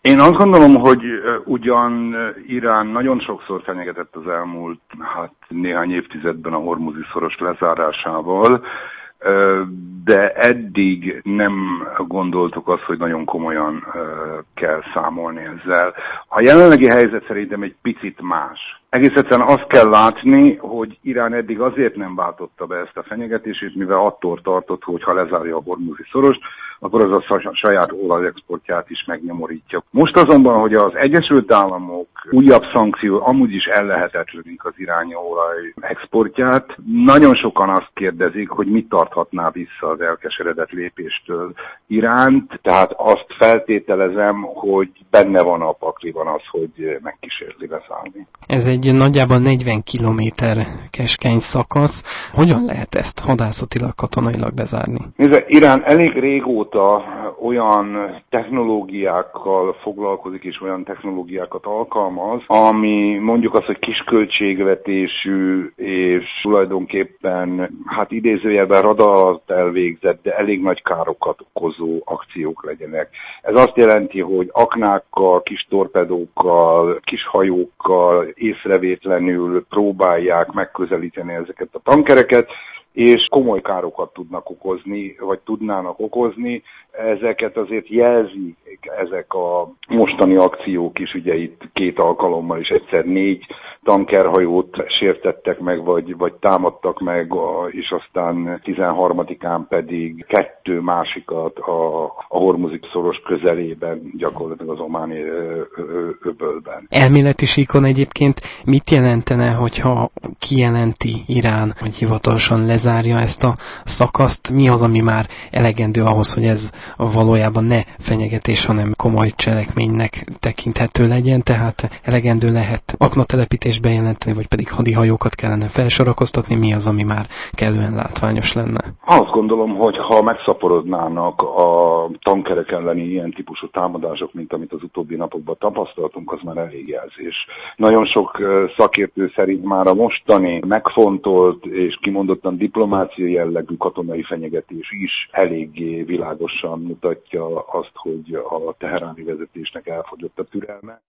Én azt gondolom, hogy ugyan Irán nagyon sokszor fenyegetett az elmúlt néhány évtizedben a Hormuzi-szoros lezárásával, de eddig nem gondoltuk azt, hogy nagyon komolyan kell számolni ezzel. A jelenlegi helyzet szerintem egy picit más. Egész egyszerűen azt kell látni, hogy Irán eddig azért nem váltotta be ezt a fenyegetését, mivel attól tartott, hogy ha lezárja a Hormuzi-szorost, akkor az a saját olajexportját is megnyomorítja. Most azonban, hogy az Egyesült Államok újabb szankció amúgy is ellehetetlenik az iráni olaj exportját, nagyon sokan azt kérdezik, hogy mit tarthatná vissza az elkeseredett lépéstől Iránt, tehát azt feltételezem, hogy benne van a pakliban az, hogy megkísérli beszállni. Ez egy nagyjából 40 kilométer keskeny szakasz. Hogyan lehet ezt hadászatilag, katonailag bezárni? Nézd, Irán elég régóta olyan technológiákkal foglalkozik és olyan technológiákat alkalmaz, ami mondjuk az, hogy kisköltségvetésű és tulajdonképpen idézőjelben radar alatt elvégzett, de elég nagy károkat okozó akciók legyenek. Ez azt jelenti, hogy aknákkal, kis torpedókkal, kis hajókkal észrevétlenül próbálják megközelíteni ezeket a tankereket, és komoly károkat tudnak okozni, vagy tudnának okozni. Ezeket azért jelzik ezek a mostani akciók is, ugye itt 2 alkalommal is egyszer 4 tankerhajót sértettek meg, vagy támadtak meg, és aztán 13-án pedig 2 másikat a Hormuzi-szoros közelében, gyakorlatilag az ománi öbölben. Elméleti síkon egyébként mit jelentene, hogyha kijelenti Irán, hogy hivatalosan lezárja ezt a szakaszt? Mi az, ami már elegendő ahhoz, hogy ez valójában ne fenyegetés, hanem komoly cselekménynek tekinthető legyen, tehát elegendő lehet aknatelepítést bejelenteni, vagy pedig hadihajókat kellene felsorakoztatni, mi az, ami már kellően látványos lenne? Azt gondolom, hogy ha megszaporodnának a tankerek elleni ilyen típusú támadások, mint amit az utóbbi napokban tapasztaltunk, az már elég jelzés. Nagyon sok szakértő szerint már a mostani megfontolt és kimondottan diplomáciai jellegű katonai fenyegetés is eléggé világosan mutatja azt, hogy a teheráni vezetésnek elfogyott a türelme.